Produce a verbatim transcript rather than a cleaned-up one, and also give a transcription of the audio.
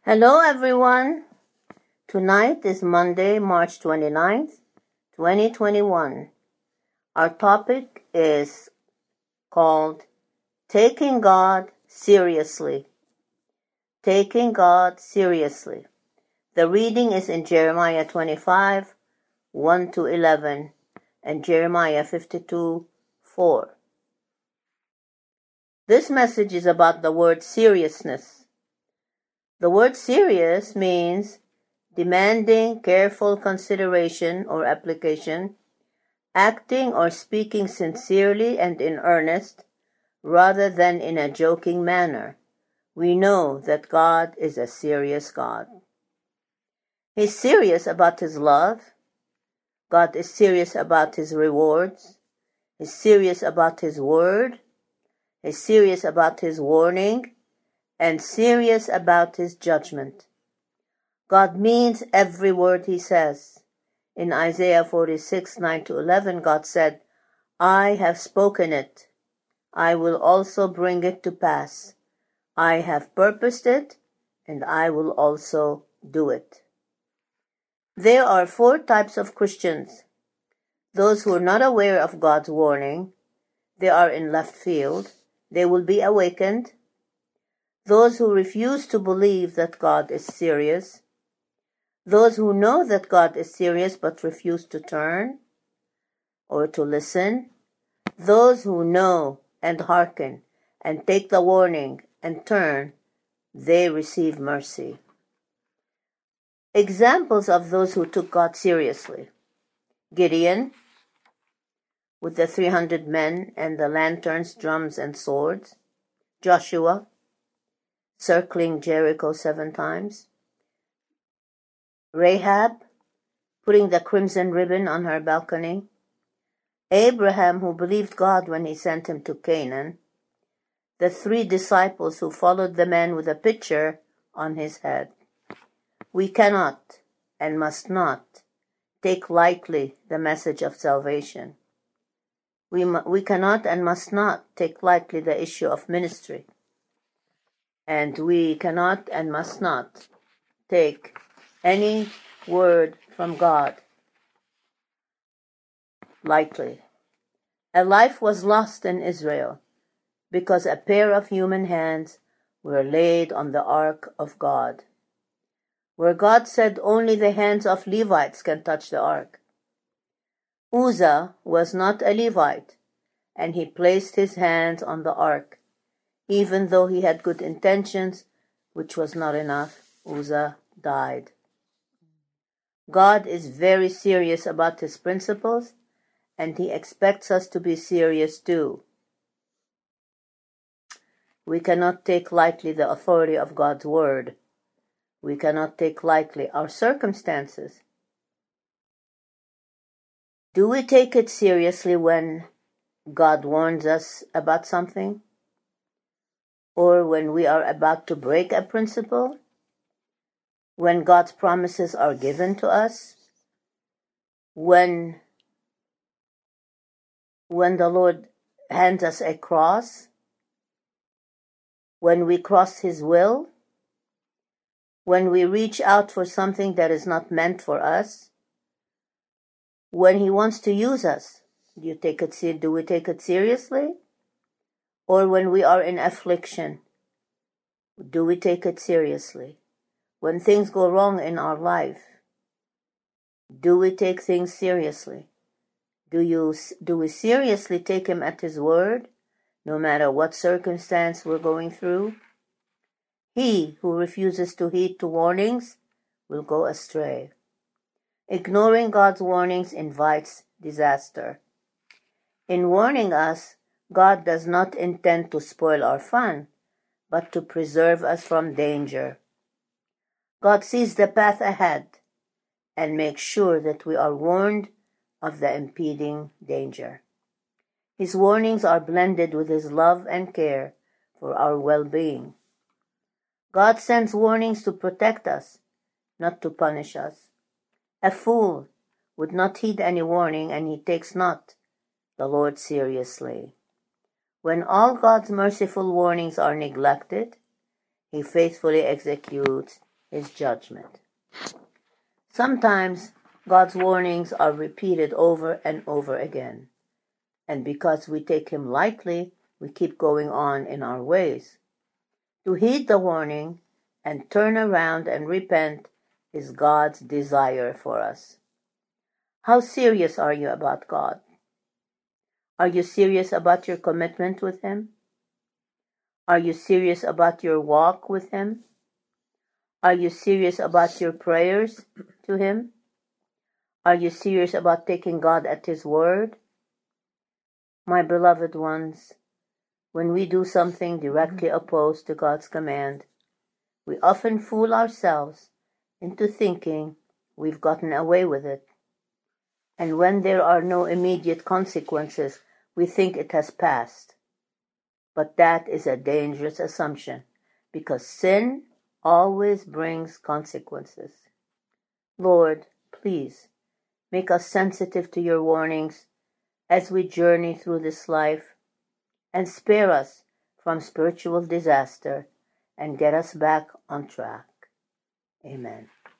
Hello everyone. Tonight is Monday, March twenty-ninth, twenty twenty-one. Our topic is called Taking God Seriously. Taking God Seriously. The reading is in Jeremiah twenty-five, one to eleven and Jeremiah fifty-two, four. This message is about the word seriousness. The word serious means demanding careful consideration or application, acting or speaking sincerely and in earnest, rather than in a joking manner. We know that God is a serious God. He's serious about His love. God is serious about His rewards. He's serious about His word. He's serious about His warning, and serious about His judgment. God means every word He says. In Isaiah forty-six, nine to eleven, God said, I have spoken it. I will also bring it to pass. I have purposed it, and I will also do it. There are four types of Christians. Those who are not aware of God's warning, they are in left field. They will be awakened. Those who refuse to believe that God is serious, those who know that God is serious but refuse to turn or to listen, those who know and hearken and take the warning and turn, they receive mercy. Examples of those who took God seriously: Gideon, with the three hundred men and the lanterns, drums, and swords; Joshua, circling Jericho seven times; Rahab, putting the crimson ribbon on her balcony; Abraham, who believed God when He sent him to Canaan; the three disciples who followed the man with a pitcher on his head. We cannot and must not take lightly the message of salvation. We, we cannot and must not take lightly the issue of ministry. And we cannot and must not take any word from God lightly. A life was lost in Israel because a pair of human hands were laid on the ark of God, where God said only the hands of Levites can touch the ark. Uzzah was not a Levite, and he placed his hands on the ark. Even though he had good intentions, which was not enough, Uzzah died. God is very serious about His principles, and He expects us to be serious too. We cannot take lightly the authority of God's word. We cannot take lightly our circumstances. Do we take it seriously when God warns us about something? Or when we are about to break a principle? When God's promises are given to us? When, when the Lord hands us a cross? When we cross His will? When we reach out for something that is not meant for us? When He wants to use us, do you take it, do we take it seriously? Or when we are in affliction, do we take it seriously? When things go wrong in our life, do we take things seriously? Do you do we seriously take Him at His word, no matter what circumstance we're going through? He who refuses to heed to warnings will go astray. Ignoring God's warnings invites disaster. In warning us, God does not intend to spoil our fun, but to preserve us from danger. God sees the path ahead and makes sure that we are warned of the impending danger. His warnings are blended with His love and care for our well-being. God sends warnings to protect us, not to punish us. A fool would not heed any warning, and he takes not the Lord seriously. When all God's merciful warnings are neglected, He faithfully executes his judgment. Sometimes God's warnings are repeated over and over again, and because we take him lightly, we keep going on in our ways. To heed the warning and turn around and repent is God's desire for us. How serious are you about God? Are you serious about your commitment with him? Are you serious about your walk with him? Are you serious about your prayers to him? Are you serious about taking God at his word? My beloved ones, when we do something directly opposed to God's command, we often fool ourselves into thinking we've gotten away with it. And when there are no immediate consequences, we think it has passed. But that is a dangerous assumption, because sin always brings consequences. Lord, please make us sensitive to your warnings as we journey through this life, and spare us from spiritual disaster and get us back on track. Amen.